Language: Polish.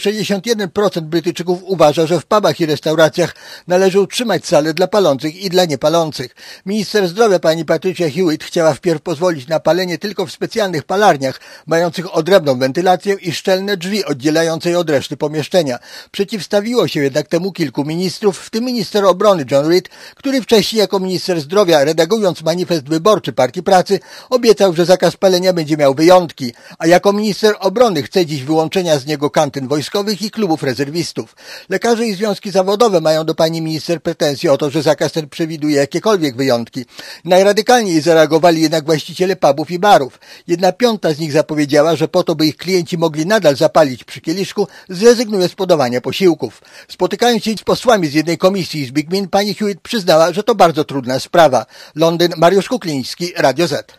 61% Brytyjczyków uważa, że w pubach i restauracjach należy utrzymać sale dla palących i dla niepalących. Minister zdrowia pani Patricia Hewitt chciała wpierw pozwolić na palenie tylko w specjalnych palarniach, mających odrębną wentylację i szczelne drzwi oddzielające je od reszty pomieszczenia. Przeciwstawiło się jednak temu kilku ministrów, w tym minister obrony John Reid, który wcześniej jako minister zdrowia, redagując manifest wyborczy Partii Pracy, obiecał, że zakaz palenia będzie miał wyjątki, a jako minister obrony chce dziś wyłączenia z niego kantyn wojskowych i klubów rezerwistów. Lekarze i związki zawodowe mają do pani minister pretensje o to, że zakaz ten przewiduje jakiekolwiek wyjątki. Najradykalniej zareagowali jednak właściciele pubów i barów. 1/5 z nich zapowiedziała, że po to, by ich klienci mogli nadal zapalić przy kieliszku, zrezygnuje z podawania posiłków. Spotykając się z posłami z jednej komisji Izby Gmin, pani Hewitt przyznała, że to bardzo trudna sprawa. Londyn, Mariusz Kukliński, Radio Z.